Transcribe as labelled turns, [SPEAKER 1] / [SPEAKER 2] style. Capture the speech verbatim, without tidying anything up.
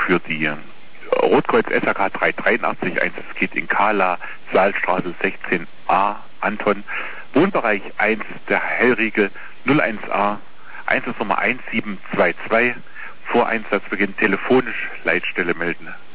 [SPEAKER 1] für die Rotkreuz S A K drei drei acht eins, es geht in Kala, Saalstraße sechzehn a, Anton, Wohnbereich eins, der Hellriegel null eins a, Einsatznummer eins sieben zwei zwei, vor Einsatzbeginn telefonisch Leitstelle melden.